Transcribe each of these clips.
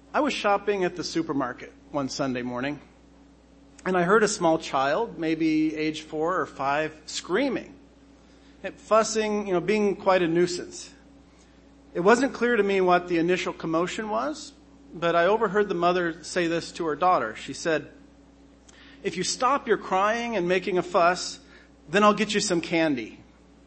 I was shopping at the supermarket one Sunday morning, and I heard a small child, maybe age 4 or 5, screaming, fussing, being quite a nuisance. It wasn't clear to me what the initial commotion was, but I overheard the mother say this to her daughter. She said, "If you stop your crying and making a fuss, then I'll get you some candy.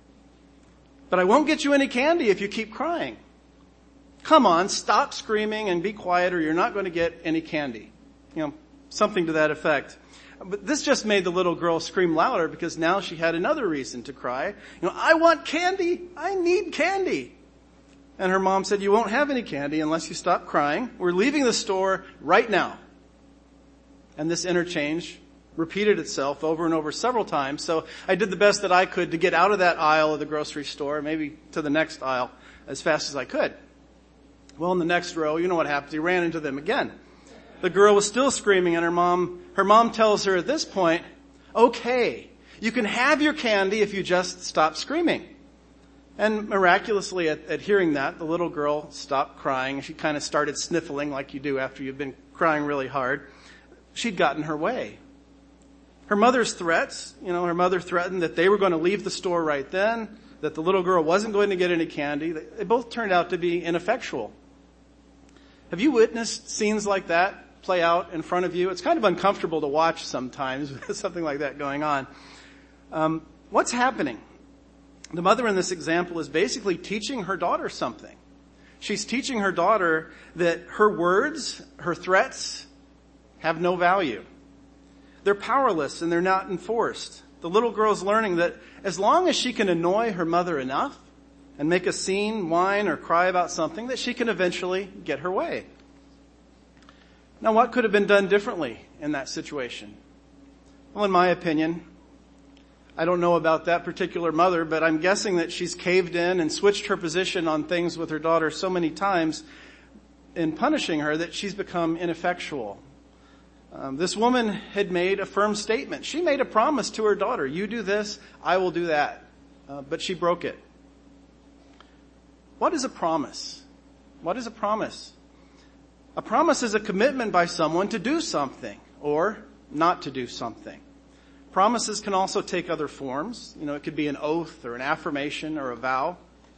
But I won't get you any candy if you keep crying. Come on, stop screaming and be quiet or you're not going to get any candy." Something to that effect. But this just made the little girl scream louder because now she had another reason to cry. "I want candy. I need candy." And her mom said, "You won't have any candy unless you stop crying. We're leaving the store right now." And this interchange repeated itself over and over several times. So I did the best that I could to get out of that aisle of the grocery store, maybe to the next aisle, as fast as I could. Well, in the next row, you know what happened. He ran into them again. The girl was still screaming, and her mom tells her at this point, "Okay, you can have your candy if you just stop screaming." And miraculously, at hearing that, the little girl stopped crying. She kind of started sniffling like you do after you've been crying really hard. She'd gotten her way. Her mother's threats, her mother threatened that they were going to leave the store right then, that the little girl wasn't going to get any candy. They both turned out to be ineffectual. Have you witnessed scenes like that play out in front of you? It's kind of uncomfortable to watch sometimes with something like that going on. What's happening? The mother in this example is basically teaching her daughter something. She's teaching her daughter that her words, her threats, have no value. They're powerless and they're not enforced. The little girl's learning that as long as she can annoy her mother enough and make a scene, whine, or cry about something, that she can eventually get her way. Now, what could have been done differently in that situation? Well, in my opinion, I don't know about that particular mother, but I'm guessing that she's caved in and switched her position on things with her daughter so many times in punishing her that she's become ineffectual. This woman had made a firm statement. She made a promise to her daughter, "You do this, I will do that." But she broke it. What is a promise? What is a promise? A promise is a commitment by someone to do something or not to do something. Promises can also take other forms. It could be an oath or an affirmation or a vow.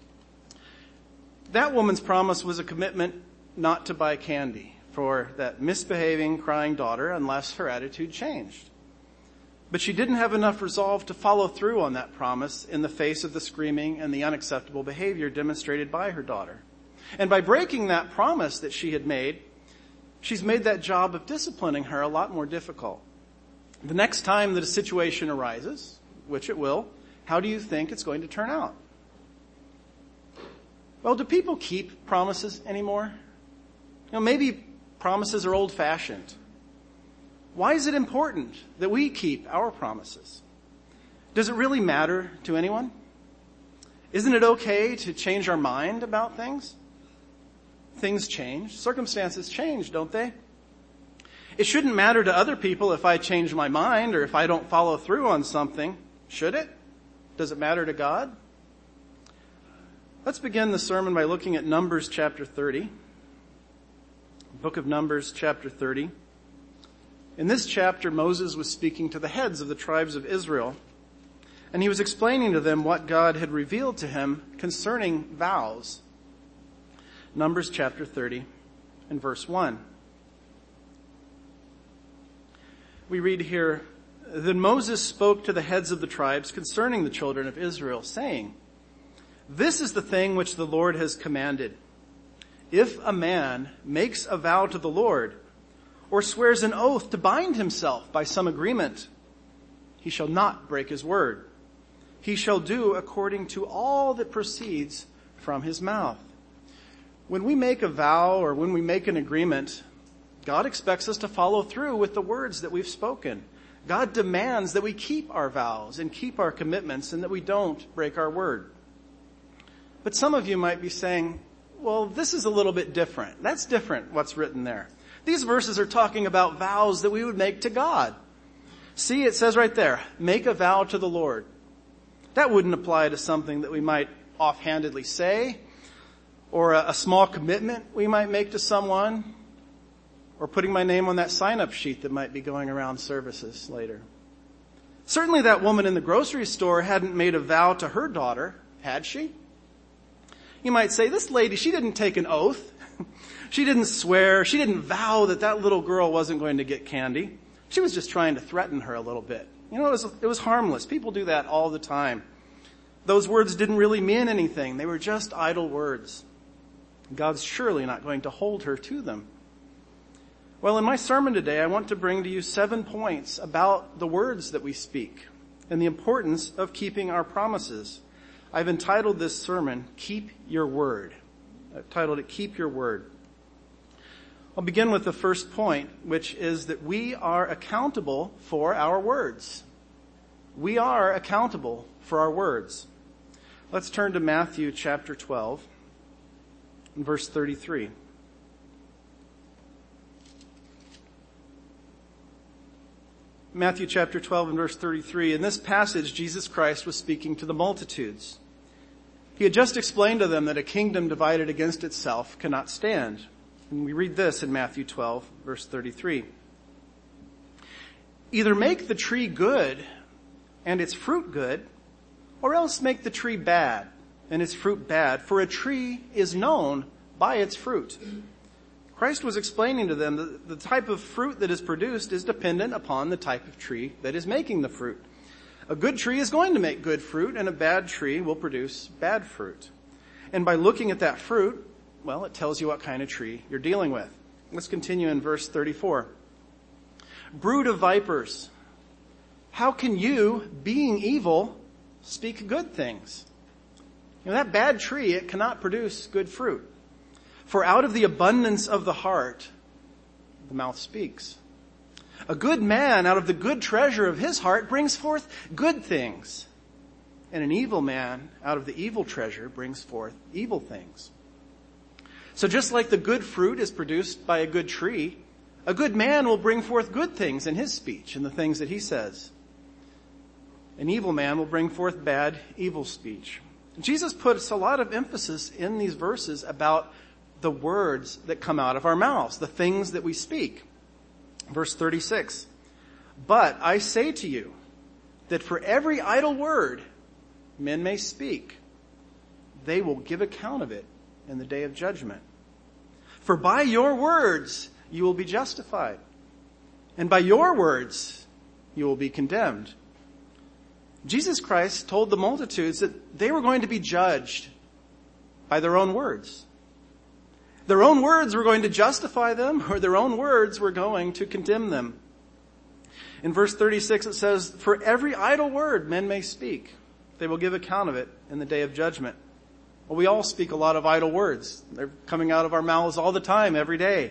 That woman's promise was a commitment not to buy candy for that misbehaving, crying daughter unless her attitude changed. But she didn't have enough resolve to follow through on that promise in the face of the screaming and the unacceptable behavior demonstrated by her daughter. And by breaking that promise that she had made, she's made that job of disciplining her a lot more difficult. The next time that a situation arises, which it will, how do you think it's going to turn out? Well, do people keep promises anymore? Maybe promises are old-fashioned. Why is it important that we keep our promises? Does it really matter to anyone? Isn't it okay to change our mind about things? Things change. Circumstances change, don't they? It shouldn't matter to other people if I change my mind or if I don't follow through on something, should it? Does it matter to God? Let's begin the sermon by looking at Numbers chapter 30. Book of Numbers chapter 30. In this chapter, Moses was speaking to the heads of the tribes of Israel, and he was explaining to them what God had revealed to him concerning vows. Numbers chapter 30 and verse 1. We read here, "Then Moses spoke to the heads of the tribes concerning the children of Israel, saying, 'This is the thing which the Lord has commanded. If a man makes a vow to the Lord, or swears an oath to bind himself by some agreement, he shall not break his word. He shall do according to all that proceeds from his mouth.'" When we make a vow or when we make an agreement, God expects us to follow through with the words that we've spoken. God demands that we keep our vows and keep our commitments and that we don't break our word. But some of you might be saying, well, this is a little bit different. That's different, what's written there. These verses are talking about vows that we would make to God. See, it says right there, make a vow to the Lord. That wouldn't apply to something that we might offhandedly say or a small commitment we might make to someone. or putting my name on that sign-up sheet that might be going around services later. Certainly that woman in the grocery store hadn't made a vow to her daughter, had she? You might say, this lady, she didn't take an oath. She didn't swear. She didn't vow that little girl wasn't going to get candy. She was just trying to threaten her a little bit. You know, it was harmless. People do that all the time. Those words didn't really mean anything. They were just idle words. God's surely not going to hold her to them. Well, in my sermon today, I want to bring to you 7 points about the words that we speak and the importance of keeping our promises. I've entitled this sermon, Keep Your Word. I've titled it, Keep Your Word. I'll begin with the first point, which is that we are accountable for our words. We are accountable for our words. Let's turn to Matthew chapter 12 and verse 33. Matthew chapter 12 and verse 33. In this passage, Jesus Christ was speaking to the multitudes. He had just explained to them that a kingdom divided against itself cannot stand. And we read this in Matthew 12, verse 33. Either make the tree good and its fruit good, or else make the tree bad and its fruit bad, for a tree is known by its fruit. Christ was explaining to them that the type of fruit that is produced is dependent upon the type of tree that is making the fruit. A good tree is going to make good fruit, and a bad tree will produce bad fruit. And by looking at that fruit, well, it tells you what kind of tree you're dealing with. Let's continue in verse 34. Brood of vipers, how can you, being evil, speak good things? You know, that bad tree, it cannot produce good fruit. For out of the abundance of the heart, the mouth speaks. A good man out of the good treasure of his heart brings forth good things. And an evil man out of the evil treasure brings forth evil things. So just like the good fruit is produced by a good tree, a good man will bring forth good things in his speech and the things that he says. An evil man will bring forth bad, evil speech. Jesus puts a lot of emphasis in these verses about the words that come out of our mouths, the things that we speak. Verse 36, but I say to you that for every idle word men may speak, they will give account of it in the day of judgment. For by your words you will be justified, and by your words you will be condemned. Jesus Christ told the multitudes that they were going to be judged by their own words. Their own words were going to justify them, or their own words were going to condemn them. In verse 36 it says, for every idle word men may speak, they will give account of it in the day of judgment. Well, we all speak a lot of idle words. They're coming out of our mouths all the time, every day.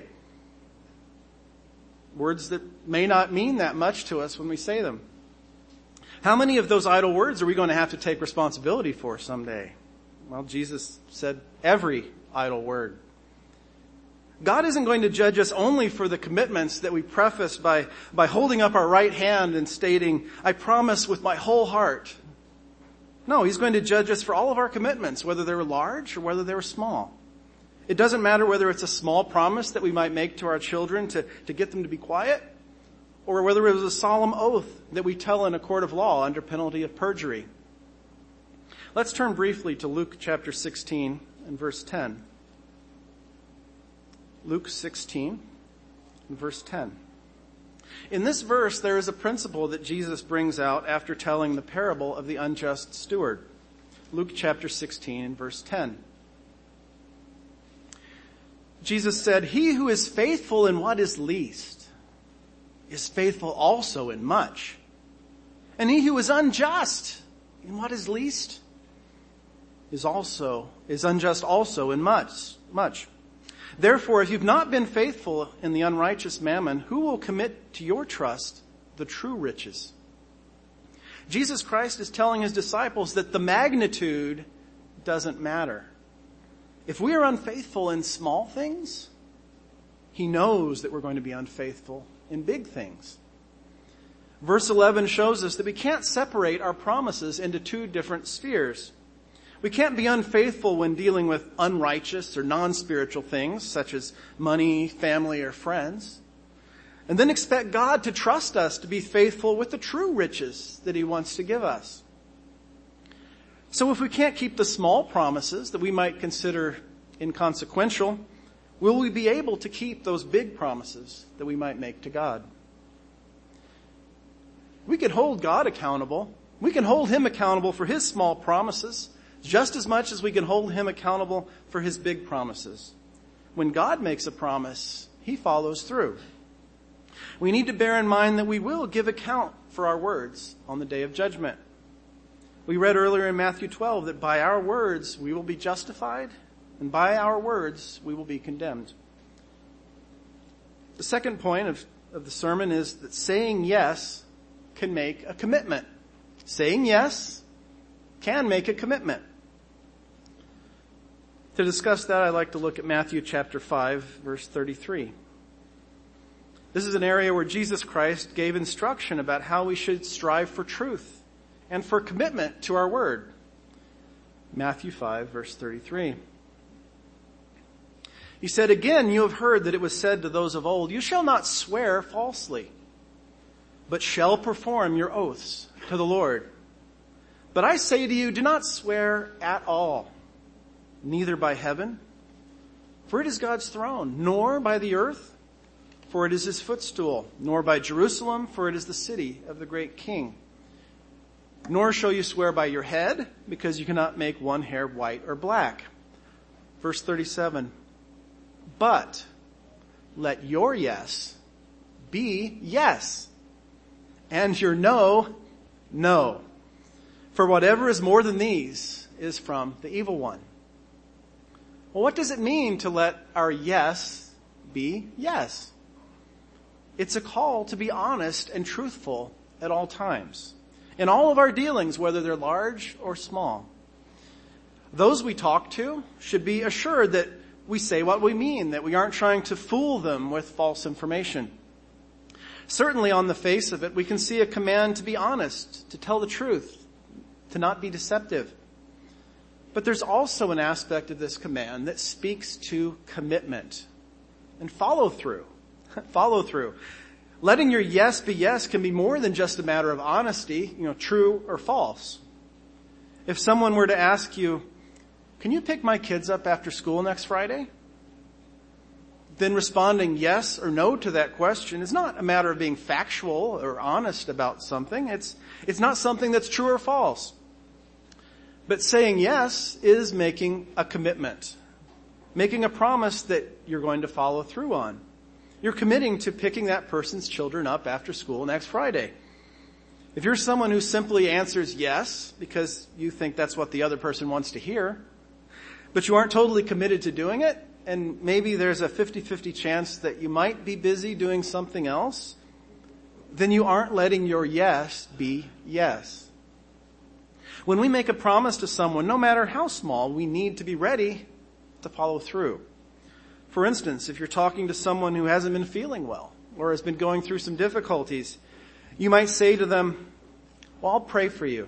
Words that may not mean that much to us when we say them. How many of those idle words are we going to have to take responsibility for someday? Well, Jesus said every idle word. God isn't going to judge us only for the commitments that we preface by holding up our right hand and stating, I promise with my whole heart. No, He's going to judge us for all of our commitments, whether they were large or whether they were small. It doesn't matter whether it's a small promise that we might make to our children to get them to be quiet, or whether it was a solemn oath that we tell in a court of law under penalty of perjury. Let's turn briefly to Luke chapter 16 and verse 10. Luke 16 and verse 10. In this verse, there is a principle that Jesus brings out after telling the parable of the unjust steward. Luke chapter 16 and verse 10. Jesus said, he who is faithful in what is least is faithful also in much. And he who is unjust in what is least is unjust also in much. Therefore, if you've not been faithful in the unrighteous mammon, who will commit to your trust the true riches? Jesus Christ is telling his disciples that the magnitude doesn't matter. If we are unfaithful in small things, he knows that we're going to be unfaithful in big things. Verse 11 shows us that we can't separate our promises into two different spheres. We can't be unfaithful when dealing with unrighteous or non-spiritual things, such as money, family, or friends, and then expect God to trust us to be faithful with the true riches that he wants to give us. So if we can't keep the small promises that we might consider inconsequential, will we be able to keep those big promises that we might make to God? We can hold God accountable. We can hold him accountable for his small promises just as much as we can hold him accountable for his big promises. When God makes a promise, he follows through. We need to bear in mind that we will give account for our words on the day of judgment. We read earlier in Matthew 12 that by our words we will be justified, and by our words we will be condemned. The second point of the sermon is that saying yes can make a commitment. Saying yes can make a commitment. To discuss that, I'd like to look at Matthew chapter 5, verse 33. This is an area where Jesus Christ gave instruction about how we should strive for truth and for commitment to our word. Matthew 5, verse 33. He said, "Again, you have heard that it was said to those of old, 'You shall not swear falsely, but shall perform your oaths to the Lord.' But I say to you, do not swear at all, neither by heaven, for it is God's throne, nor by the earth, for it is his footstool, nor by Jerusalem, for it is the city of the great King. Nor shall you swear by your head, because you cannot make one hair white or black." Verse 37, "But let your yes be yes, and your no, no. For whatever is more than these is from the evil one." Well, what does it mean to let our yes be yes? It's a call to be honest and truthful at all times, in all of our dealings, whether they're large or small. Those we talk to should be assured that we say what we mean, that we aren't trying to fool them with false information. Certainly on the face of it, we can see a command to be honest, to tell the truth, to not be deceptive. But there's also an aspect of this command that speaks to commitment and follow through. Follow through. Letting your yes be yes can be more than just a matter of honesty, true or false. If someone were to ask you, "Can you pick my kids up after school next Friday?" then responding yes or no to that question is not a matter of being factual or honest about something. It's not something that's true or false. But saying yes is making a commitment, making a promise that you're going to follow through on. You're committing to picking that person's children up after school next Friday. If you're someone who simply answers yes because you think that's what the other person wants to hear, but you aren't totally committed to doing it, and maybe there's a 50-50 chance that you might be busy doing something else, then you aren't letting your yes be yes. When we make a promise to someone, no matter how small, we need to be ready to follow through. For instance, if you're talking to someone who hasn't been feeling well or has been going through some difficulties, you might say to them, "Well, I'll pray for you."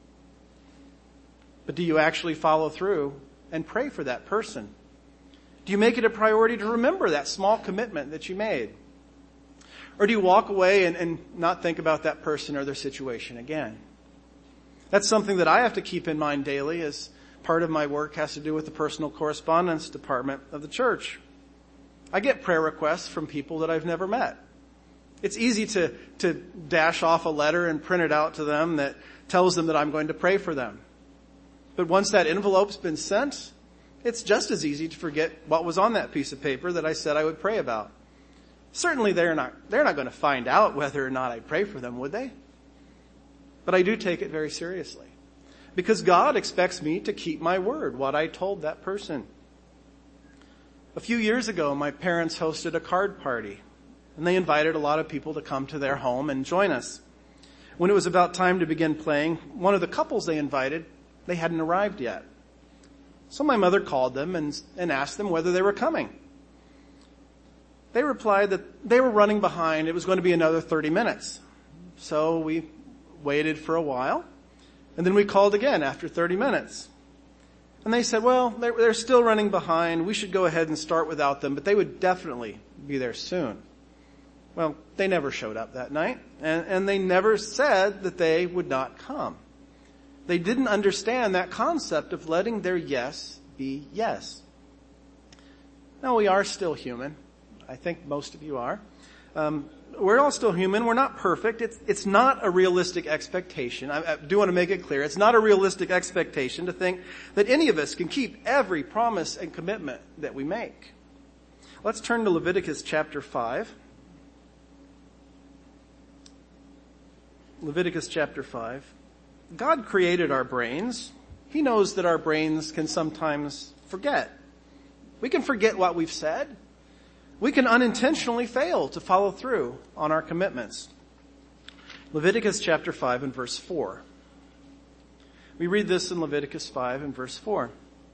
But do you actually follow through and pray for that person? Do you make it a priority to remember that small commitment that you made? Or do you walk away and not think about that person or their situation again? That's something that I have to keep in mind daily, as part of my work has to do with the personal correspondence department of the church. I get prayer requests from people that I've never met. It's easy to dash off a letter and print it out to them that tells them that I'm going to pray for them. But once that envelope's been sent, it's just as easy to forget what was on that piece of paper that I said I would pray about. Certainly they're not going to find out whether or not I pray for them, would they? But I do take it very seriously, because God expects me to keep my word, what I told that person. A few years ago, my parents hosted a card party, and they invited a lot of people to come to their home and join us. When it was about time to begin playing, one of the couples they invited, they hadn't arrived yet. So my mother called them and asked them whether they were coming. They replied that they were running behind. It was going to be another 30 minutes. So we waited for a while, and then we called again after 30 minutes. And they said, well, they're still running behind. We should go ahead and start without them, but they would definitely be there soon. Well, they never showed up that night, and they never said that they would not come. They didn't understand that concept of letting their yes be yes. Now, we are still human. I think most of you are. We're all still human. We're not perfect. It's not a realistic expectation. I do want to make it clear. It's not a realistic expectation to think that any of us can keep every promise and commitment that we make. Let's turn to Leviticus chapter 5. Leviticus chapter 5. God created our brains. He knows that our brains can sometimes forget. We can forget what we've said. We can unintentionally fail to follow through on our commitments. Leviticus chapter 5 and verse 4. We read this in Leviticus 5 and verse 4.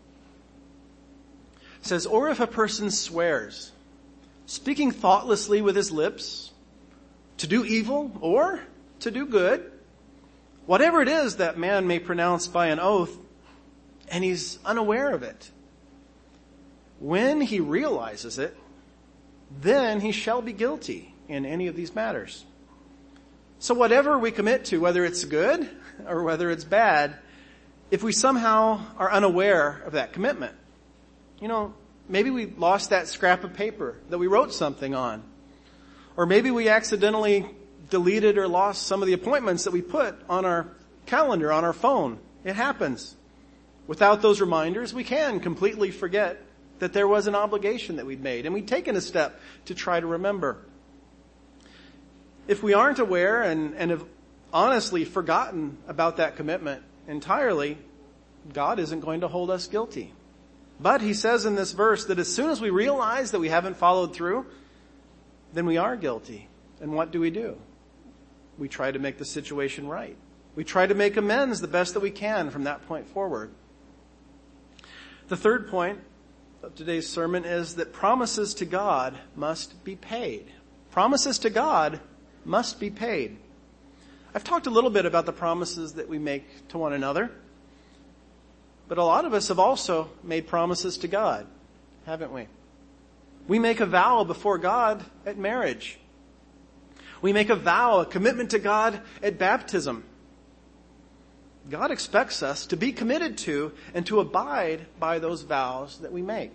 It says, or if a person swears, speaking thoughtlessly with his lips, to do evil or to do good, whatever it is that man may pronounce by an oath, and he's unaware of it, when he realizes it, then he shall be guilty in any of these matters. So whatever we commit to, whether it's good or whether it's bad, if we somehow are unaware of that commitment, maybe we lost that scrap of paper that we wrote something on, or maybe we accidentally deleted or lost some of the appointments that we put on our calendar, on our phone. It happens. Without those reminders, we can completely forget that there was an obligation that we'd made, and we'd taken a step to try to remember. If we aren't aware and have honestly forgotten about that commitment entirely, God isn't going to hold us guilty. But he says in this verse that as soon as we realize that we haven't followed through, then we are guilty. And what do? We try to make the situation right. We try to make amends the best that we can from that point forward. The third point of today's sermon is that promises to God must be paid. Promises to God must be paid. I've talked a little bit about the promises that we make to one another, but a lot of us have also made promises to God, haven't we? We make a vow before God at marriage. We make a vow, a commitment to God at baptism. God expects us to be committed to and to abide by those vows that we make.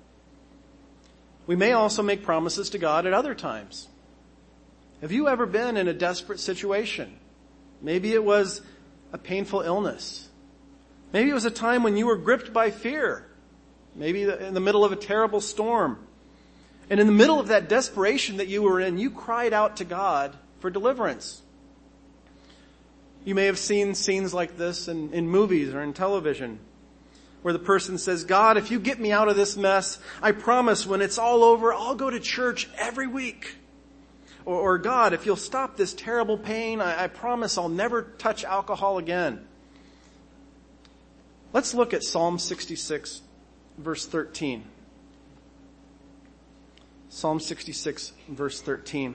We may also make promises to God at other times. Have you ever been in a desperate situation? Maybe it was a painful illness. Maybe it was a time when you were gripped by fear. Maybe in the middle of a terrible storm. And in the middle of that desperation that you were in, you cried out to God for deliverance. You may have seen scenes like this in movies or in television, where the person says, God, if you get me out of this mess, I promise when it's all over, I'll go to church every week. Or God, if you'll stop this terrible pain, I promise I'll never touch alcohol again. Let's look at Psalm 66, verse 13. Psalm 66, verse 13.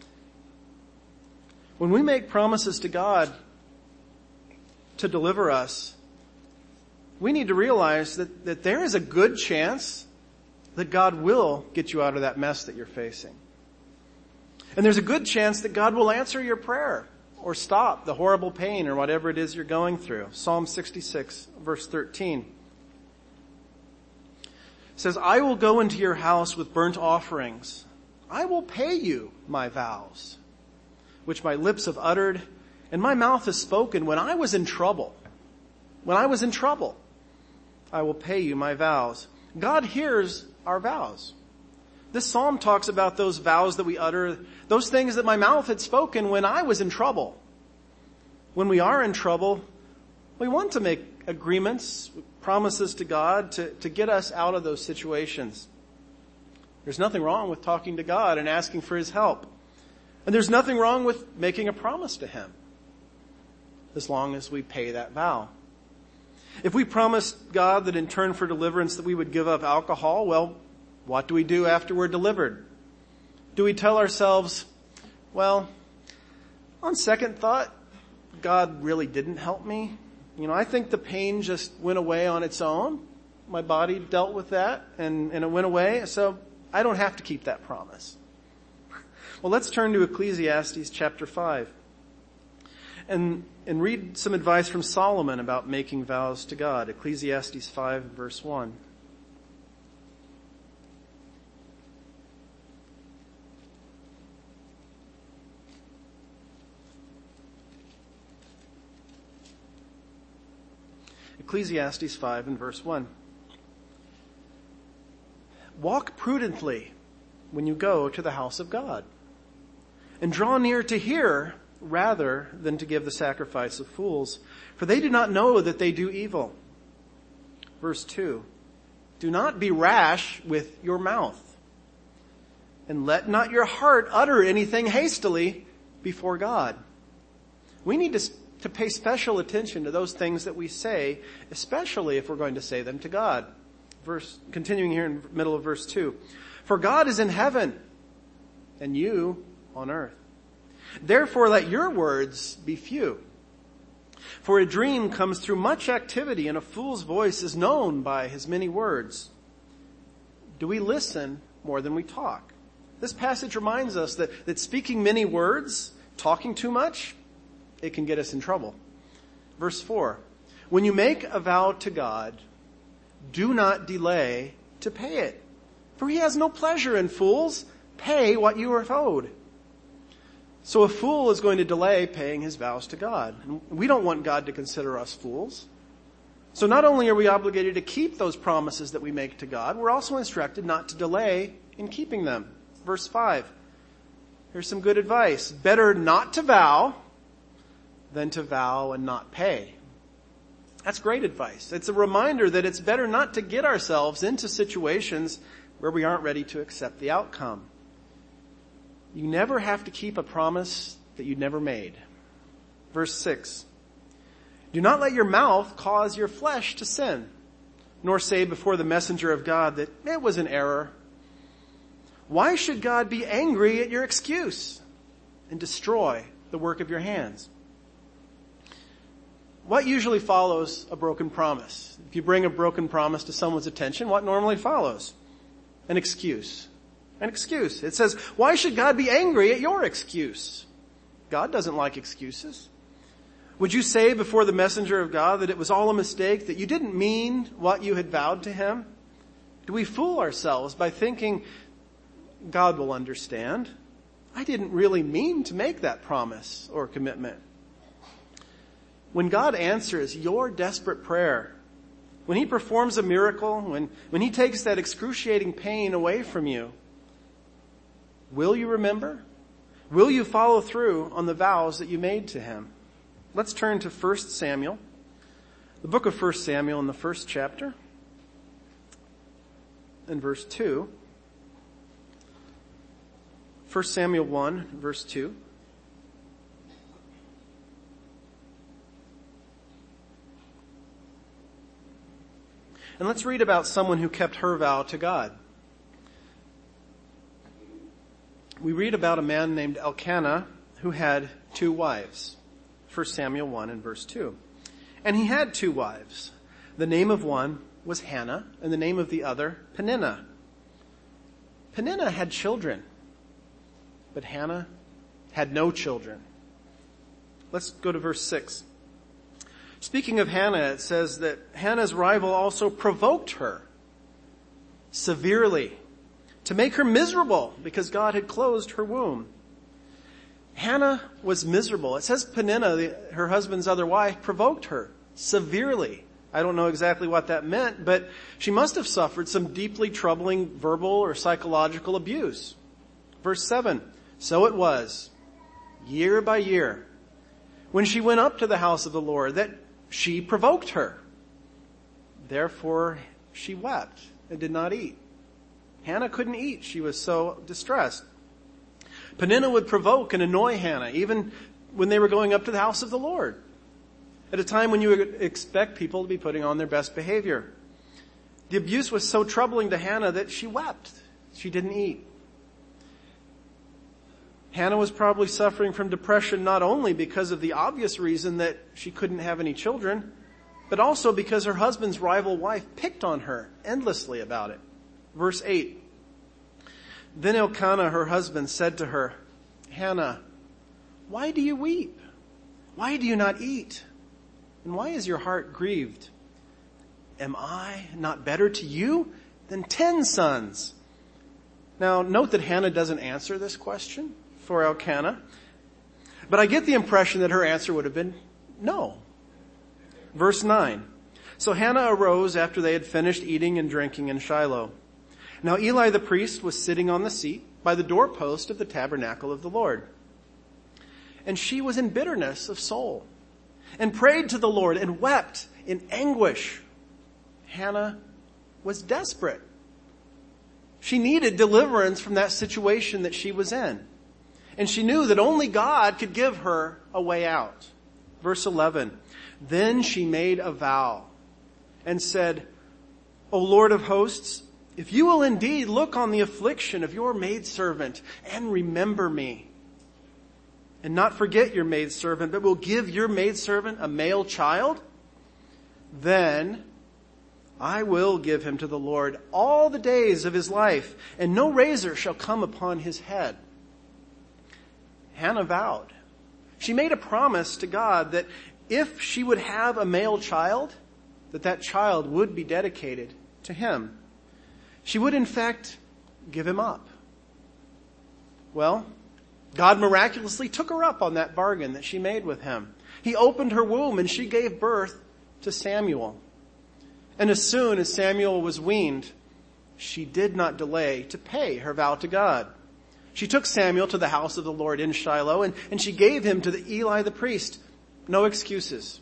When we make promises to God to deliver us, we need to realize that there is a good chance that God will get you out of that mess that you're facing. And there's a good chance that God will answer your prayer or stop the horrible pain or whatever it is you're going through. Psalm 66, verse 13 says, I will go into your house with burnt offerings. I will pay you my vows, which my lips have uttered, and my mouth has spoken when I was in trouble. When I was in trouble, I will pay you my vows. God hears our vows. This psalm talks about those vows that we utter, those things that my mouth had spoken when I was in trouble. When we are in trouble, we want to make agreements, promises to God to get us out of those situations. There's nothing wrong with talking to God and asking for his help. And there's nothing wrong with making a promise to him, as long as we pay that vow. If we promised God that in turn for deliverance that we would give up alcohol, well, what do we do after we're delivered? Do we tell ourselves, well, on second thought, God really didn't help me. I think the pain just went away on its own. My body dealt with that and it went away. So I don't have to keep that promise. Well, let's turn to Ecclesiastes chapter 5 and read some advice from Solomon about making vows to God. Ecclesiastes 5 verse 1. Ecclesiastes 5 and verse 1. Walk prudently when you go to the house of God, and draw near to hear rather than to give the sacrifice of fools, for they do not know that they do evil. Verse 2. Do not be rash with your mouth, and let not your heart utter anything hastily before God. We need to pay special attention to those things that we say, especially if we're going to say them to God. Continuing here in the middle of verse 2. For God is in heaven, and you on earth. Therefore let your words be few. For a dream comes through much activity, and a fool's voice is known by his many words. Do we listen more than we talk? This passage reminds us that speaking many words, talking too much, it can get us in trouble. Verse 4. When you make a vow to God, do not delay to pay it, for he has no pleasure in fools. Pay what you are owed. So a fool is going to delay paying his vows to God. And we don't want God to consider us fools. So not only are we obligated to keep those promises that we make to God, we're also instructed not to delay in keeping them. Verse 5. Here's some good advice. Better not to vow than to vow and not pay. That's great advice. It's a reminder that it's better not to get ourselves into situations where we aren't ready to accept the outcome. You never have to keep a promise that you never made. Verse 6. Do not let your mouth cause your flesh to sin, nor say before the messenger of God that it was an error. Why should God be angry at your excuse and destroy the work of your hands? What usually follows a broken promise? If you bring a broken promise to someone's attention, what normally follows? An excuse. An excuse. It says, why should God be angry at your excuse? God doesn't like excuses. Would you say before the messenger of God that it was all a mistake, that you didn't mean what you had vowed to him? Do we fool ourselves by thinking God will understand? I didn't really mean to make that promise or commitment. When God answers your desperate prayer, when he performs a miracle, when he takes that excruciating pain away from you, will you remember? Will you follow through on the vows that you made to him? Let's turn to 1 Samuel, the book of 1 Samuel in the first chapter, and verse 2. 1 Samuel 1, verse 2. And let's read about someone who kept her vow to God. We read about a man named Elkanah who had 2 wives. 1 Samuel 1 and verse 2. And he had 2 wives. The name of one was Hannah, and the name of the other Peninnah. Peninnah had children, but Hannah had no children. Let's go to verse 6. Speaking of Hannah, it says that Hannah's rival also provoked her severely to make her miserable because God had closed her womb. Hannah was miserable. It says Peninnah, her husband's other wife, provoked her severely. I don't know exactly what that meant, but she must have suffered some deeply troubling verbal or psychological abuse. Verse 7, so it was, year by year, when she went up to the house of the Lord, that she provoked her. Therefore, she wept and did not eat. Hannah couldn't eat. She was so distressed. Peninnah would provoke and annoy Hannah, even when they were going up to the house of the Lord, at a time when you would expect people to be putting on their best behavior. The abuse was so troubling to Hannah that she wept. She didn't eat. Hannah was probably suffering from depression not only because of the obvious reason that she couldn't have any children, but also because her husband's rival wife picked on her endlessly about it. Verse 8. Then Elkanah, her husband, said to her, Hannah, why do you weep? Why do you not eat? And why is your heart grieved? Am I not better to you than 10 sons? Now, note that Hannah doesn't answer this question for Elkanah, but I get the impression that her answer would have been no. Verse 9. So Hannah arose after they had finished eating and drinking in Shiloh. Now Eli the priest was sitting on the seat by the doorpost of the tabernacle of the Lord. And she was in bitterness of soul and prayed to the Lord and wept in anguish. Hannah was desperate. She needed deliverance from that situation that she was in. And she knew that only God could give her a way out. Verse 11. Then she made a vow and said, O Lord of hosts, if you will indeed look on the affliction of your maidservant and remember me, and not forget your maidservant, but will give your maidservant a male child, then I will give him to the Lord all the days of his life, and no razor shall come upon his head. Hannah vowed. She made a promise to God that if she would have a male child, that child would be dedicated to him. She would in fact give him up. Well, God miraculously took her up on that bargain that she made with him. He opened her womb and she gave birth to Samuel. And as soon as Samuel was weaned, she did not delay to pay her vow to God. She took Samuel to the house of the Lord in Shiloh and she gave him to Eli the priest. No excuses.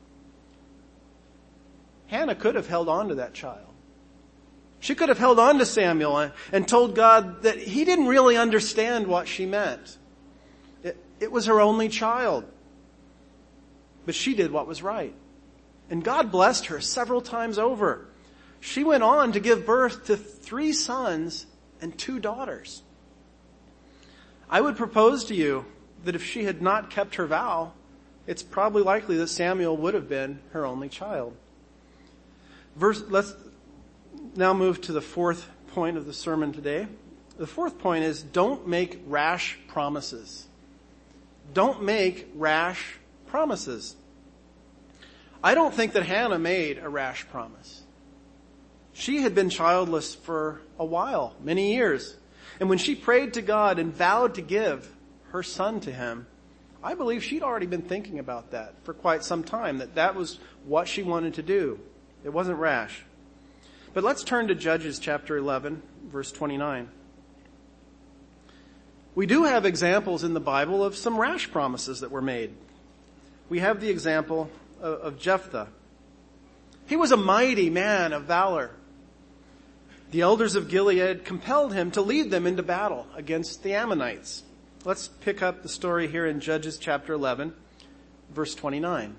Hannah could have held on to that child. She could have held on to Samuel and told God that he didn't really understand what she meant. It was her only child. But she did what was right. And God blessed her several times over. She went on to give birth to 3 sons and 2 daughters. I would propose to you that if she had not kept her vow, it's probably likely that Samuel would have been her only child. Let's now move to the 4th point of the sermon today. The 4th point is don't make rash promises. Don't make rash promises. I don't think that Hannah made a rash promise. She had been childless for a while, many years. And when she prayed to God and vowed to give her son to him, I believe she'd already been thinking about that for quite some time, that was what she wanted to do. It wasn't rash. But let's turn to Judges chapter 11, verse 29. We do have examples in the Bible of some rash promises that were made. We have the example of Jephthah. He was a mighty man of valor. The elders of Gilead compelled him to lead them into battle against the Ammonites. Let's pick up the story here in Judges chapter 11, verse 29.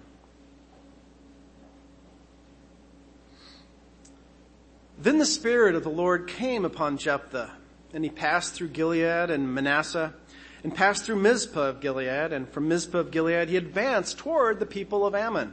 Then the Spirit of the Lord came upon Jephthah, and he passed through Gilead and Manasseh, and passed through Mizpah of Gilead, and from Mizpah of Gilead he advanced toward the people of Ammon.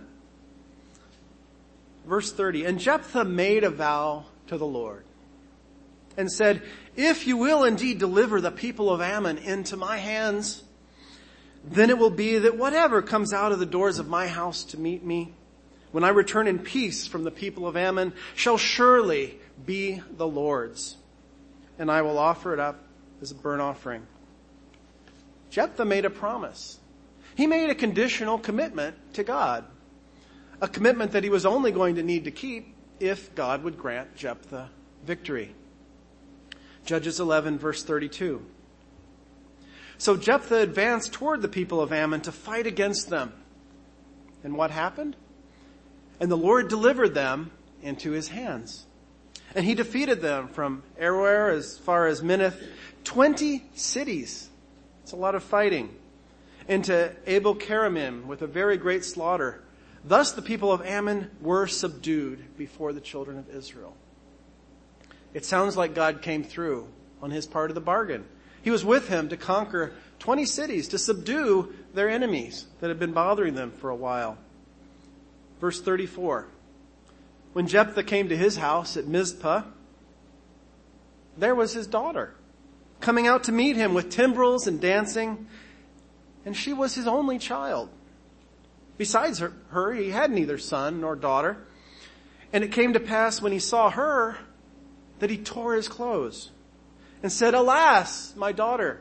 Verse 30, and Jephthah made a vow to the Lord, and said, if you will indeed deliver the people of Ammon into my hands, then it will be that whatever comes out of the doors of my house to meet me, when I return in peace from the people of Ammon, shall surely be the Lord's, and I will offer it up as a burnt offering. Jephthah made a promise. He made a conditional commitment to God, a commitment that he was only going to need to keep if God would grant Jephthah victory. Judges 11, verse 32. So Jephthah advanced toward the people of Ammon to fight against them. And what happened? And the Lord delivered them into his hands. And he defeated them from Aroer as far as Minnith, 20 cities. It's a lot of fighting. Into Abel Keramim with a very great slaughter. Thus the people of Ammon were subdued before the children of Israel. It sounds like God came through on his part of the bargain. He was with him to conquer 20 cities, to subdue their enemies that had been bothering them for a while. Verse 34. When Jephthah came to his house at Mizpah, there was his daughter coming out to meet him with timbrels and dancing, and she was his only child. Besides her, he had neither son nor daughter. And it came to pass when he saw her that he tore his clothes and said, "Alas, my daughter,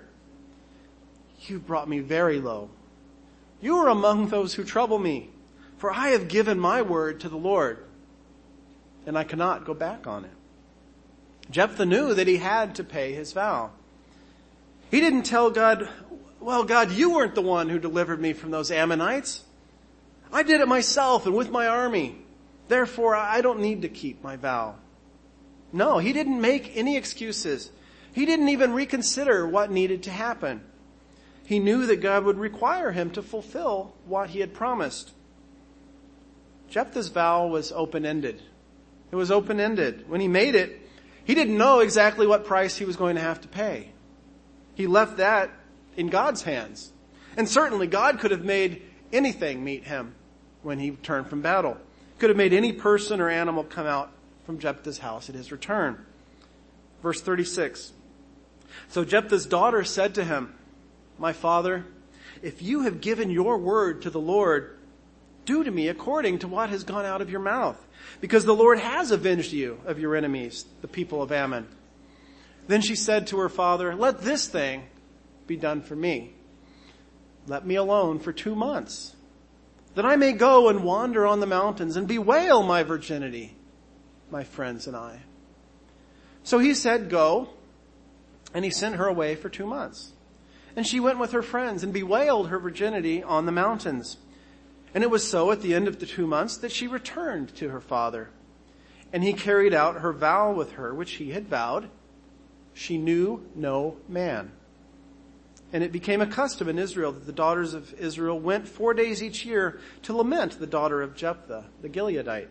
you brought me very low. You are among those who trouble me, for I have given my word to the Lord, and I cannot go back on it." Jephthah knew that he had to pay his vow. He didn't tell God, "Well, God, you weren't the one who delivered me from those Ammonites. I did it myself and with my army. Therefore, I don't need to keep my vow." No, he didn't make any excuses. He didn't even reconsider what needed to happen. He knew that God would require him to fulfill what he had promised. Jephthah's vow was open-ended. It was open-ended. When he made it, he didn't know exactly what price he was going to have to pay. He left that in God's hands. And certainly God could have made anything meet him when he returned from battle. Could have made any person or animal come out from Jephthah's house at his return. Verse 36. So Jephthah's daughter said to him, "My father, if you have given your word to the Lord, do to me according to what has gone out of your mouth, because the Lord has avenged you of your enemies, the people of Ammon." Then she said to her father, "Let this thing be done for me. Let me alone for 2 months, that I may go and wander on the mountains and bewail my virginity, my friends and I." So he said, "Go," and he sent her away for 2 months. And she went with her friends and bewailed her virginity on the mountains. And it was so at the end of the 2 months that she returned to her father. And he carried out her vow with her, which he had vowed. She knew no man. And it became a custom in Israel that the daughters of Israel went 4 days each year to lament the daughter of Jephthah, the Gileadite.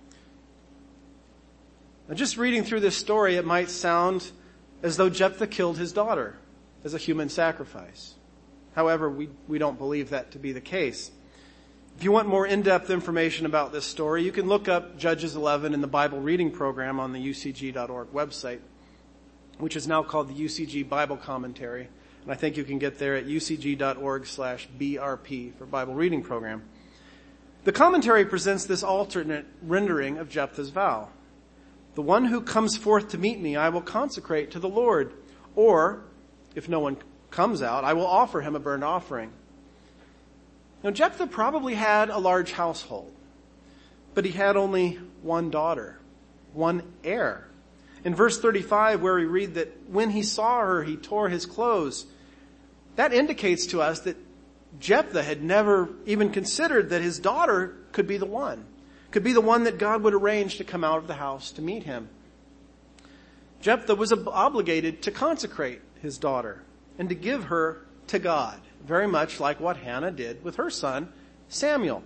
Now, just reading through this story, it might sound as though Jephthah killed his daughter as a human sacrifice. However, we don't believe that to be the case. If you want more in-depth information about this story, you can look up Judges 11 in the Bible reading program on the UCG.org website, which is now called the UCG Bible Commentary. And I think you can get there at ucg.org/BRP for Bible reading program. The commentary presents this alternate rendering of Jephthah's vow. "The one who comes forth to meet me, I will consecrate to the Lord. Or, if no one comes out, I will offer him a burnt offering." Now, Jephthah probably had a large household, but he had only one daughter, one heir. In verse 35, where we read that when he saw her, he tore his clothes, that indicates to us that Jephthah had never even considered that his daughter could be the one that God would arrange to come out of the house to meet him. Jephthah was obligated to consecrate his daughter and to give her to God, very much like what Hannah did with her son, Samuel.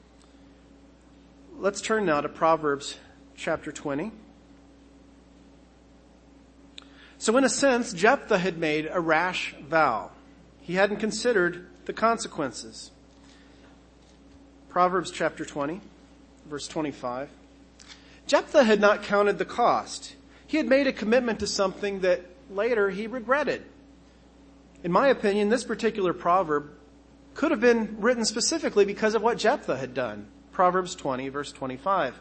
Let's turn now to Proverbs chapter 20. So in a sense, Jephthah had made a rash vow. He hadn't considered the consequences. Proverbs chapter 20, verse 25. Jephthah had not counted the cost. He had made a commitment to something that later he regretted. In my opinion, this particular proverb could have been written specifically because of what Jephthah had done. Proverbs 20, verse 25.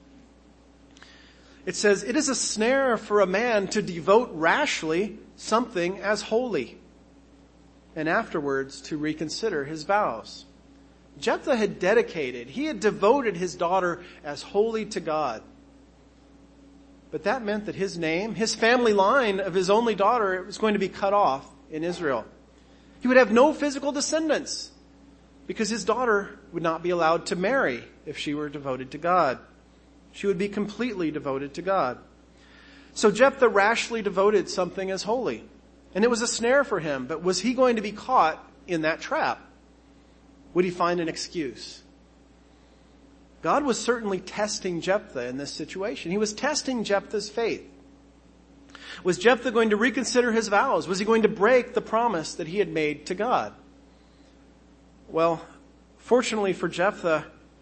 It says, "It is a snare for a man to devote rashly something as holy, and afterwards to reconsider his vows." Jephthah had he had devoted his daughter as holy to God. But that meant that his name, his family line of his only daughter, was going to be cut off in Israel. He would have no physical descendants because his daughter would not be allowed to marry if she were devoted to God. She would be completely devoted to God. So Jephthah rashly devoted something as holy. And it was a snare for him, but was he going to be caught in that trap? Would he find an excuse? God was certainly testing Jephthah in this situation. He was testing Jephthah's faith. Was Jephthah going to reconsider his vows? Was he going to break the promise that he had made to God? Well, fortunately for Jephthah,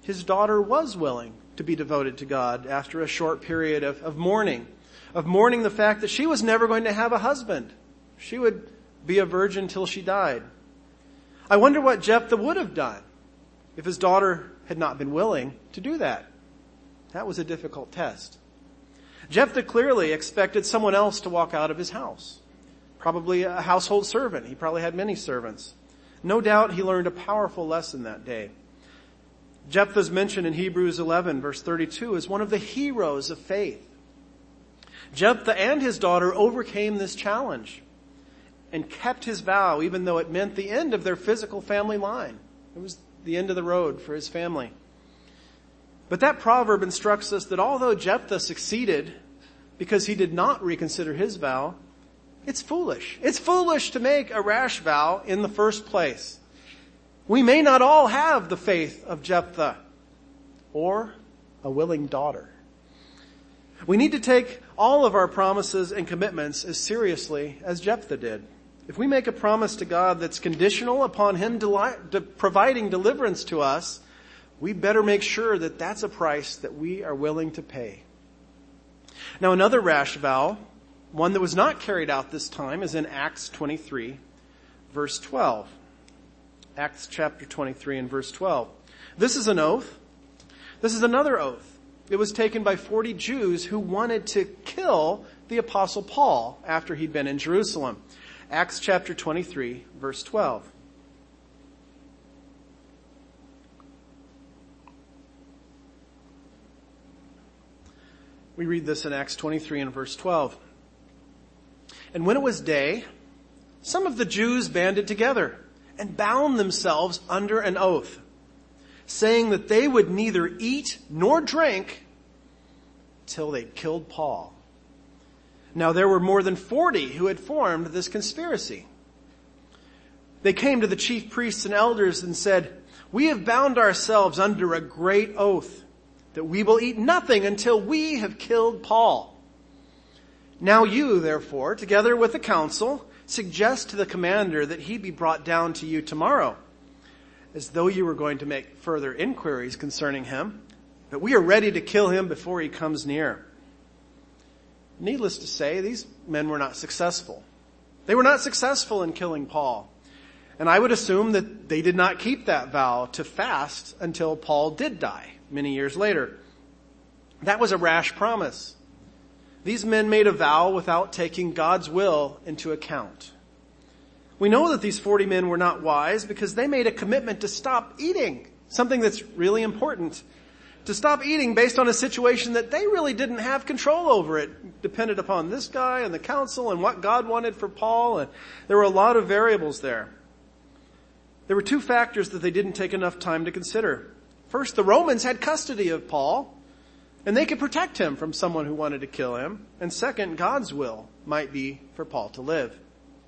his daughter was willing to be devoted to God after a short period of mourning the fact that she was never going to have a husband. She would be a virgin till she died. I wonder what Jephthah would have done if his daughter had not been willing to do that. That was a difficult test. Jephthah clearly expected someone else to walk out of his house. Probably a household servant. He probably had many servants. No doubt he learned a powerful lesson that day. Jephthah's mentioned in Hebrews 11 verse 32 as one of the heroes of faith. Jephthah and his daughter overcame this challenge and kept his vow even though it meant the end of their physical family line. It was the end of the road for his family. But that proverb instructs us that although Jephthah succeeded because he did not reconsider his vow, it's foolish. It's foolish to make a rash vow in the first place. We may not all have the faith of Jephthah or a willing daughter. We need to take all of our promises and commitments as seriously as Jephthah did. If we make a promise to God that's conditional upon him providing deliverance to us, we better make sure that that's a price that we are willing to pay. Now another rash vow, one that was not carried out this time, is in Acts 23, verse 12. Acts chapter 23 and verse 12. This is an oath. This is another oath. It was taken by 40 Jews who wanted to kill the Apostle Paul after he'd been in Jerusalem. Acts chapter 23, verse 12. We read this in Acts 23 and verse 12. And when it was day, some of the Jews banded together and bound themselves under an oath, saying that they would neither eat nor drink till they'd killed Paul. Now there were more than 40 who had formed this conspiracy. They came to the chief priests and elders and said, "We have bound ourselves under a great oath that we will eat nothing until we have killed Paul. Now you, therefore, together with the council, suggest to the commander that he be brought down to you tomorrow, as though you were going to make further inquiries concerning him, but we are ready to kill him before he comes near." Needless to say, these men were not successful. They were not successful in killing Paul. And I would assume that they did not keep that vow to fast until Paul did die many years later. That was a rash promise. These men made a vow without taking God's will into account. We know that these 40 men were not wise because they made a commitment to stop eating, something that's really important. To stop eating based on a situation that they really didn't have control over. It depended upon this guy and the council and what God wanted for Paul, and there were a lot of variables there. There were two factors that they didn't take enough time to consider. First, the Romans had custody of Paul, and they could protect him from someone who wanted to kill him. And second, God's will might be for Paul to live.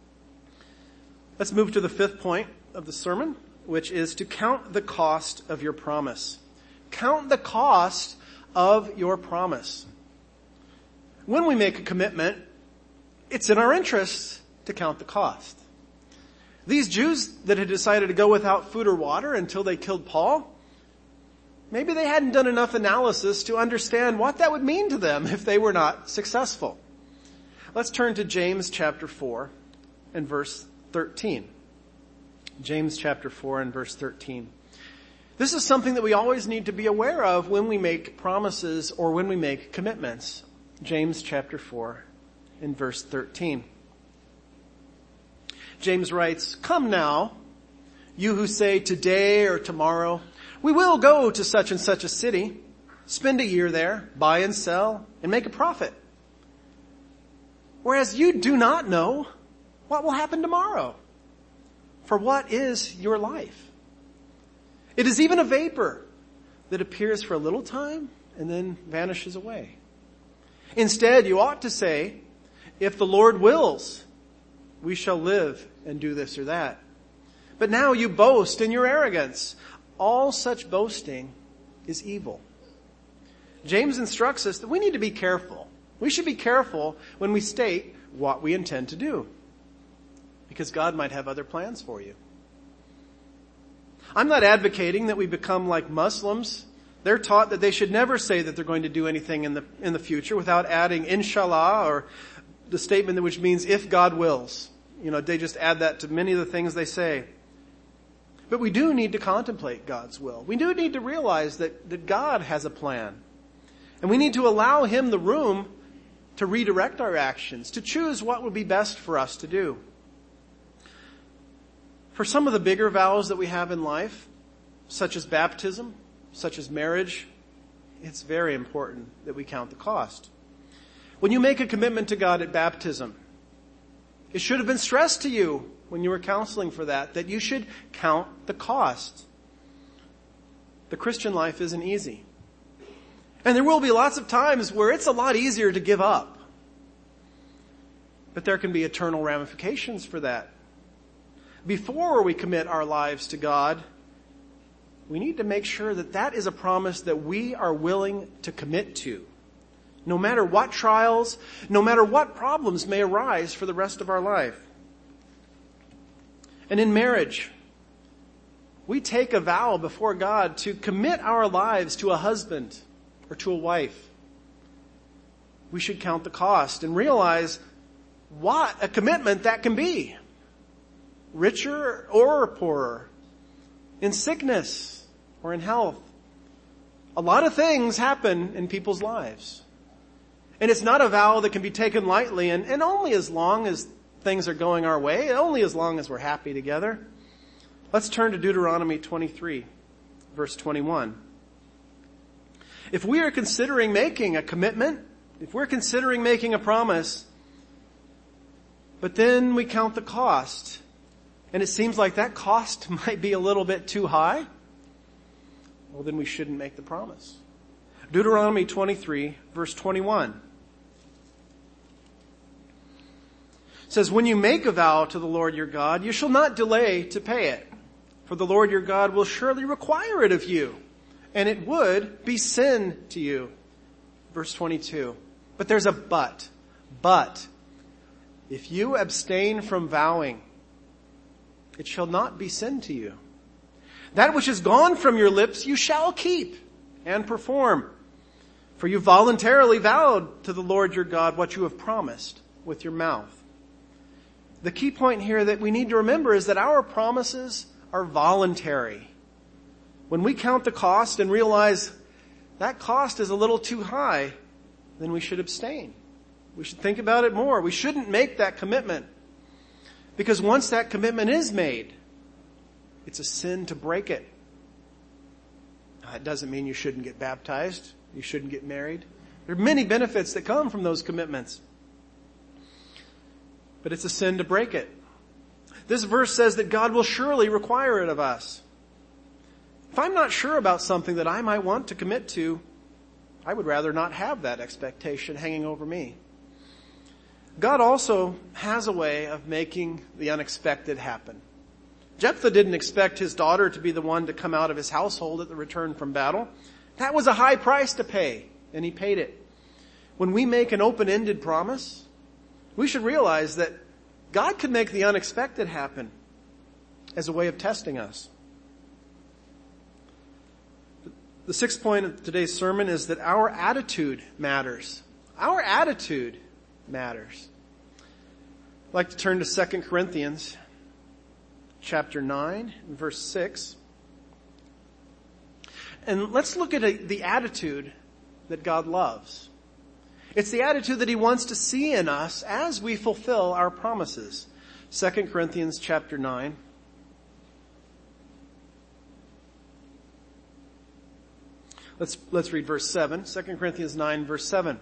Let's move to the fifth point of the sermon, which is to count the cost of your promise. Count the cost of your promise. When we make a commitment, it's in our interest to count the cost. These Jews that had decided to go without food or water until they killed Paul, maybe they hadn't done enough analysis to understand what that would mean to them if they were not successful. Let's turn to James chapter 4 and verse 13. James chapter 4 and verse 13. This is something that we always need to be aware of when we make promises or when we make commitments. James chapter 4 and verse 13. James writes, "Come now, you who say today or tomorrow, we will go to such and such a city, spend a year there, buy and sell, and make a profit. Whereas you do not know what will happen tomorrow. For what is your life? It is even a vapor that appears for a little time and then vanishes away. Instead, you ought to say, if the Lord wills, we shall live and do this or that. But now you boast in your arrogance. All such boasting is evil." James instructs us that we need to be careful. We should be careful when we state what we intend to do, because God might have other plans for you. I'm not advocating that we become like Muslims. They're taught that they should never say that they're going to do anything in the future without adding inshallah, or the statement which means if God wills. They just add that to many of the things they say. But we do need to contemplate God's will. We do need to realize that God has a plan. And we need to allow Him the room to redirect our actions, to choose what would be best for us to do. For some of the bigger vows that we have in life, such as baptism, such as marriage, it's very important that we count the cost. When you make a commitment to God at baptism, it should have been stressed to you when you were counseling for that you should count the cost. The Christian life isn't easy. And there will be lots of times where it's a lot easier to give up. But there can be eternal ramifications for that. Before we commit our lives to God, we need to make sure that is a promise that we are willing to commit to. No matter what trials, no matter what problems may arise for the rest of our life. And in marriage, we take a vow before God to commit our lives to a husband or to a wife. We should count the cost and realize what a commitment that can be. Richer or poorer. In sickness or in health. A lot of things happen in people's lives. And it's not a vow that can be taken lightly and only as long as things are going our way, only as long as we're happy together. Let's turn to Deuteronomy 23, verse 21. If we are considering making a commitment, if we're considering making a promise, but then we count the cost, and it seems like that cost might be a little bit too high, well, then we shouldn't make the promise. Deuteronomy 23, verse 21. Says, when you make a vow to the Lord your God, you shall not delay to pay it. For the Lord your God will surely require it of you, and it would be sin to you. Verse 22. But there's a but. But, if you abstain from vowing, it shall not be sin to you. That which is gone from your lips you shall keep and perform. For you voluntarily vowed to the Lord your God what you have promised with your mouth. The key point here that we need to remember is that our promises are voluntary. When we count the cost and realize that cost is a little too high, then we should abstain. We should think about it more. We shouldn't make that commitment. Because once that commitment is made, it's a sin to break it. Now, it doesn't mean you shouldn't get baptized. You shouldn't get married. There are many benefits that come from those commitments. But it's a sin to break it. This verse says that God will surely require it of us. If I'm not sure about something that I might want to commit to, I would rather not have that expectation hanging over me. God also has a way of making the unexpected happen. Jephthah didn't expect his daughter to be the one to come out of his household at the return from battle. That was a high price to pay, and he paid it. When we make an open-ended promise, we should realize that God can make the unexpected happen as a way of testing us. The sixth point of today's sermon is that our attitude matters. Our attitude matters. I'd like to turn to 2 Corinthians chapter 9 and verse 6. And let's look at the attitude that God loves. It's the attitude that He wants to see in us as we fulfill our promises. 2 Corinthians chapter 9. Let's read verse 7. 2 Corinthians 9 verse 7.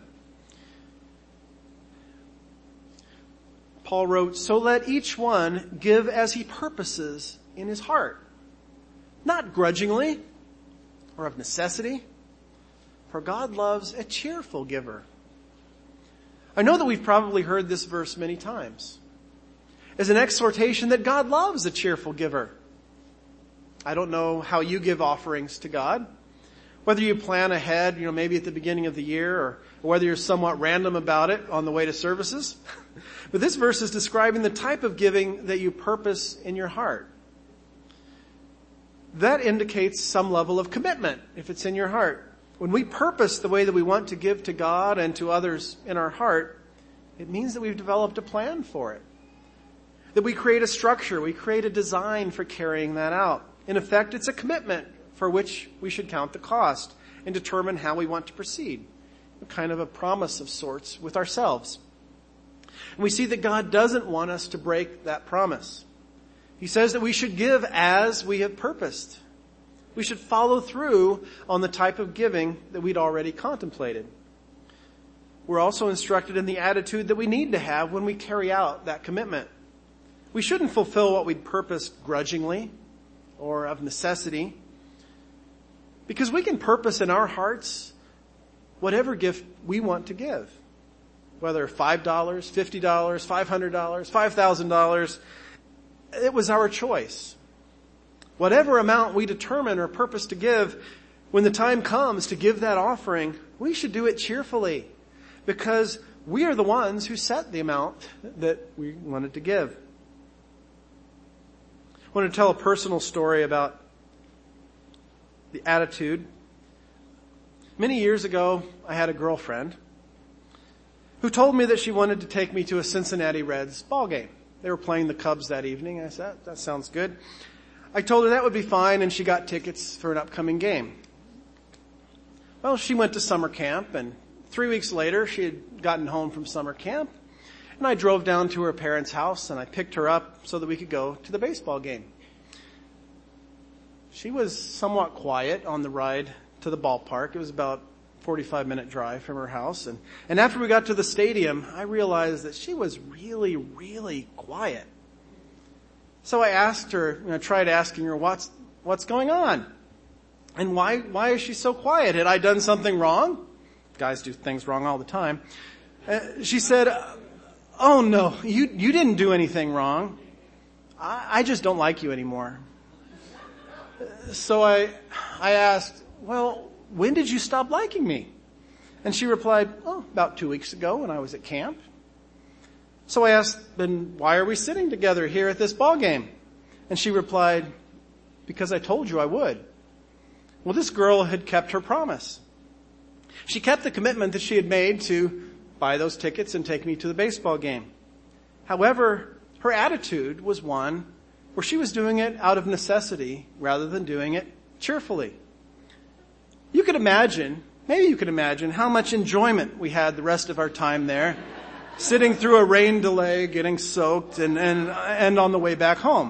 Paul wrote, "So let each one give as he purposes in his heart, not grudgingly or of necessity, for God loves a cheerful giver." I know that we've probably heard this verse many times as an exhortation that God loves a cheerful giver. I don't know how you give offerings to God, whether you plan ahead, maybe at the beginning of the year, or whether you're somewhat random about it on the way to services. But this verse is describing the type of giving that you purpose in your heart. that indicates some level of commitment if it's in your heart. When we purpose the way that we want to give to God and to others in our heart, it means that we've developed a plan for it. That we create a structure, we create a design for carrying that out. In effect, it's a commitment for which we should count the cost and determine how we want to proceed. A kind of a promise of sorts with ourselves. And we see that God doesn't want us to break that promise. He says that we should give as we have purposed. We should follow through on the type of giving that we'd already contemplated. We're also instructed in the attitude that we need to have when we carry out that commitment. We shouldn't fulfill what we'd purposed grudgingly or of necessity, because we can purpose in our hearts whatever gift we want to give. Whether $5, $50, $500, $5,000, it was our choice. Whatever amount we determine or purpose to give, when the time comes to give that offering, we should do it cheerfully, because we are the ones who set the amount that we wanted to give. I want to tell a personal story about the attitude. Many years ago, I had a girlfriend who told me that she wanted to take me to a Cincinnati Reds ball game. They were playing the Cubs that evening. I said, that sounds good. I told her that would be fine, and she got tickets for an upcoming game. Well, she went to summer camp, and 3 weeks later, she had gotten home from summer camp, and I drove down to her parents' house, and I picked her up so that we could go to the baseball game. She was somewhat quiet on the ride to the ballpark. It was about a 45-minute drive from her house. And after we got to the stadium, I realized that she was really, really quiet. So I asked her, tried asking her, what's going on? And why is she so quiet? Had I done something wrong? Guys do things wrong all the time. She said, oh no, you didn't do anything wrong. I just don't like you anymore. So I asked, well, when did you stop liking me? And she replied, about 2 weeks ago when I was at camp. So I asked, then why are we sitting together here at this ball game? And she replied, because I told you I would. Well, this girl had kept her promise. She kept the commitment that she had made to buy those tickets and take me to the baseball game. However, her attitude was one where she was doing it out of necessity rather than doing it cheerfully. Maybe you could imagine how much enjoyment we had the rest of our time there, sitting through a rain delay, getting soaked, and on the way back home.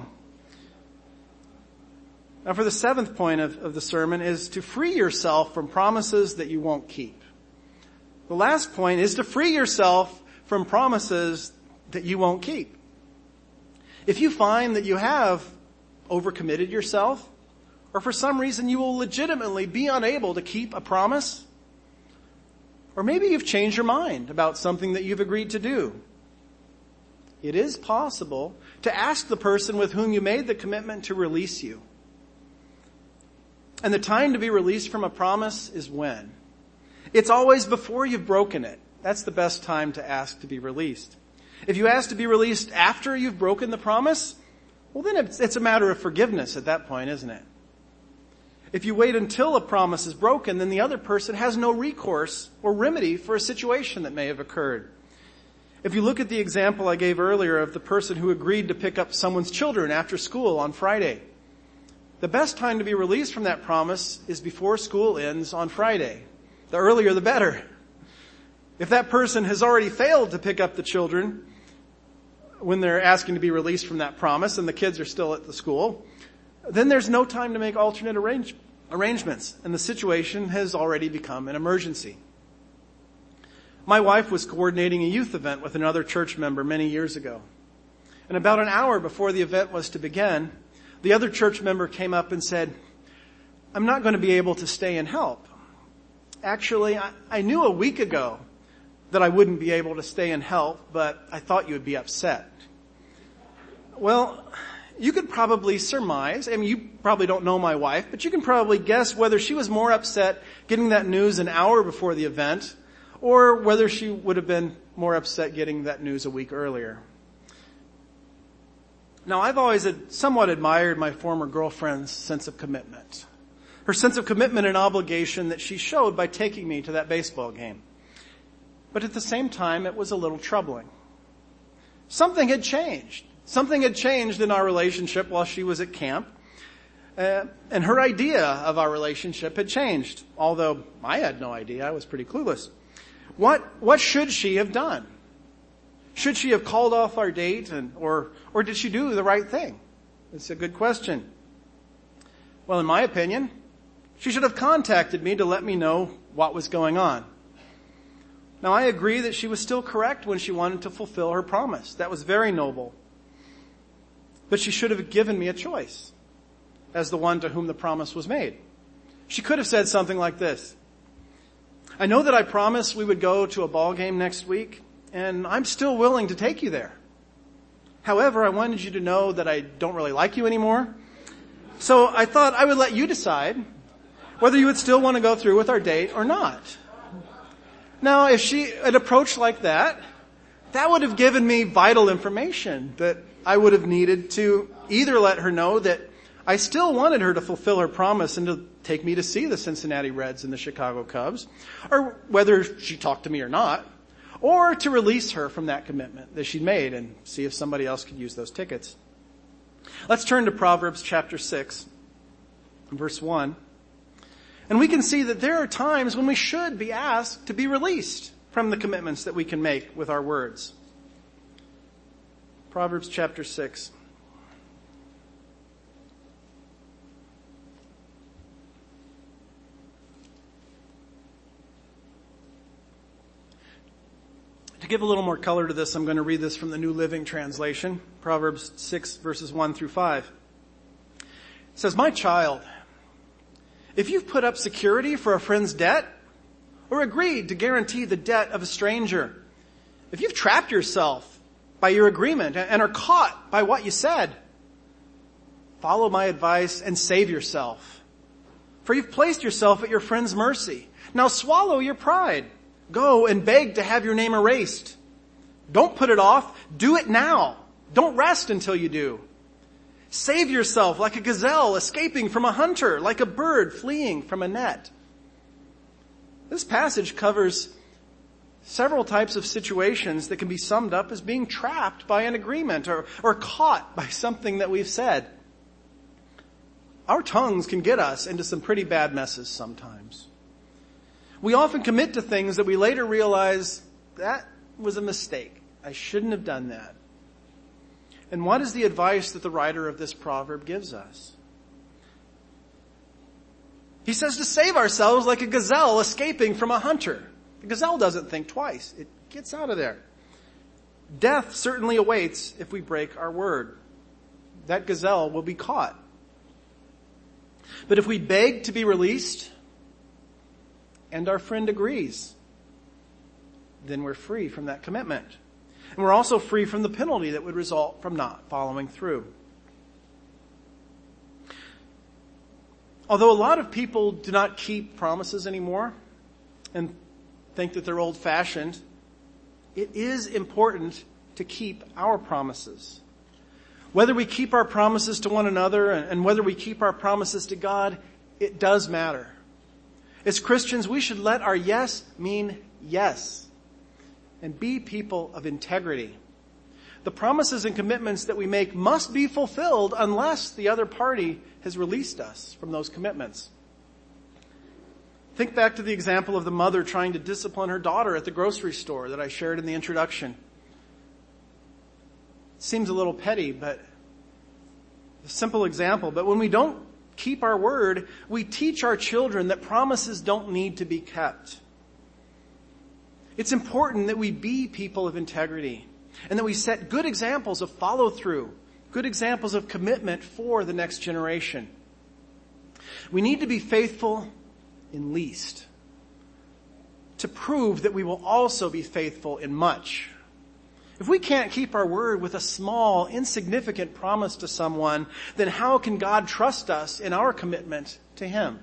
Now, for the seventh point of the sermon is to free yourself from promises that you won't keep. The last point is to free yourself from promises that you won't keep. If you find that you have overcommitted yourself, or for some reason you will legitimately be unable to keep a promise, or maybe you've changed your mind about something that you've agreed to do, it is possible to ask the person with whom you made the commitment to release you. And the time to be released from a promise is when? It's always before you've broken it. That's the best time to ask to be released. If you ask to be released after you've broken the promise, well then it's a matter of forgiveness at that point, isn't it? If you wait until a promise is broken, then the other person has no recourse or remedy for a situation that may have occurred. If you look at the example I gave earlier of the person who agreed to pick up someone's children after school on Friday, the best time to be released from that promise is before school ends on Friday. The earlier the better. If that person has already failed to pick up the children when they're asking to be released from that promise and the kids are still at the school, then there's no time to make alternate arrangements, and the situation has already become an emergency. My wife was coordinating a youth event with another church member many years ago. And about an hour before the event was to begin, the other church member came up and said, I'm not going to be able to stay and help. Actually, I knew a week ago that I wouldn't be able to stay and help, but I thought you would be upset. Well, you could probably surmise, you probably don't know my wife, but you can probably guess whether she was more upset getting that news an hour before the event, or whether she would have been more upset getting that news a week earlier. Now, I've always somewhat admired my former girlfriend's sense of commitment. Her sense of commitment and obligation that she showed by taking me to that baseball game. But at the same time, it was a little troubling. Something had changed. Something had changed in our relationship while she was at camp. And her idea of our relationship had changed. Although I had no idea. I was pretty clueless. What should she have done? Should she have called off our date or did she do the right thing? It's a good question. Well, in my opinion, she should have contacted me to let me know what was going on. Now, I agree that she was still correct when she wanted to fulfill her promise. That was very noble. But she should have given me a choice as the one to whom the promise was made. She could have said something like this. I know that I promised we would go to a ball game next week, and I'm still willing to take you there. However, I wanted you to know that I don't really like you anymore. So I thought I would let you decide whether you would still want to go through with our date or not. Now, if she had approached like that, that would have given me vital information that I would have needed to either let her know that I still wanted her to fulfill her promise and to take me to see the Cincinnati Reds and the Chicago Cubs, or whether she talked to me or not, or to release her from that commitment that she'd made and see if somebody else could use those tickets. Let's turn to Proverbs chapter 6, verse 1. And we can see that there are times when we should be asked to be released from the commitments that we can make with our words. Proverbs chapter 6. To give a little more color to this, I'm going to read this from the New Living Translation, Proverbs 6, verses 1 through 5. It says, My child, if you've put up security for a friend's debt, or agreed to guarantee the debt of a stranger, if you've trapped yourself by your agreement and are caught by what you said, follow my advice and save yourself. For you've placed yourself at your friend's mercy. Now swallow your pride. Go and beg to have your name erased. Don't put it off. Do it now. Don't rest until you do. Save yourself like a gazelle escaping from a hunter, like a bird fleeing from a net. This passage covers several types of situations that can be summed up as being trapped by an agreement or caught by something that we've said. Our tongues can get us into some pretty bad messes sometimes. We often commit to things that we later realize that was a mistake. I shouldn't have done that. And what is the advice that the writer of this proverb gives us? He says to save ourselves like a gazelle escaping from a hunter. The gazelle doesn't think twice. It gets out of there. Death certainly awaits if we break our word. That gazelle will be caught. But if we beg to be released, and our friend agrees, then we're free from that commitment. And we're also free from the penalty that would result from not following through. Although a lot of people do not keep promises anymore and think that they're old-fashioned, it is important to keep our promises. Whether we keep our promises to one another and whether we keep our promises to God, it does matter. As Christians, we should let our yes mean yes and be people of integrity. The promises and commitments that we make must be fulfilled unless the other party has released us from those commitments. Think back to the example of the mother trying to discipline her daughter at the grocery store that I shared in the introduction. It seems a little petty, but a simple example. But when we don't keep our word, we teach our children that promises don't need to be kept. It's important that we be people of integrity and that we set good examples of follow-through, good examples of commitment for the next generation. We need to be faithful in least to prove that we will also be faithful in much. If we can't keep our word with a small, insignificant promise to someone, then how can God trust us in our commitment to Him?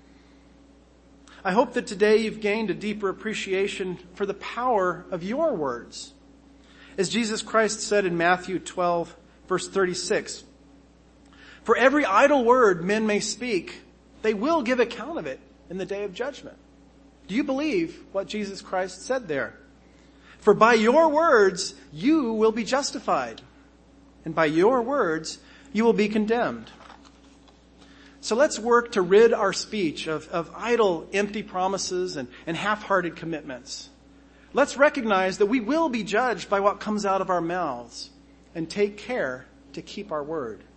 I hope that today you've gained a deeper appreciation for the power of your words. As Jesus Christ said in Matthew 12, Verse 36. For every idle word men may speak, they will give account of it in the day of judgment. Do you believe what Jesus Christ said there? For by your words you will be justified, and by your words you will be condemned. So let's work to rid our speech of idle, empty promises and half-hearted commitments. Let's recognize that we will be judged by what comes out of our mouths and take care to keep our word.